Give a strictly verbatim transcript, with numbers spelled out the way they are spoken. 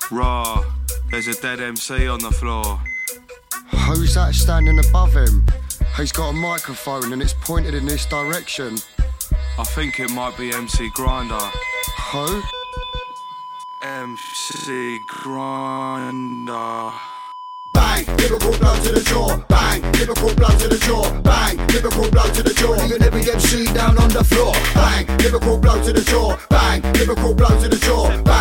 Raw, there's a dead M C on the floor. Who's that standing above him? He's got a microphone and it's pointed in this direction. I think it might be M C Grinder. Who? M C Grinder. Bang, lyrical blow to the jaw. Bang, lyrical blow to the jaw. Bang, lyrical blow to the jaw. Leaving every M C down on the floor. Bang, lyrical blow to the jaw. Bang, lyrical blow to the jaw. Bang.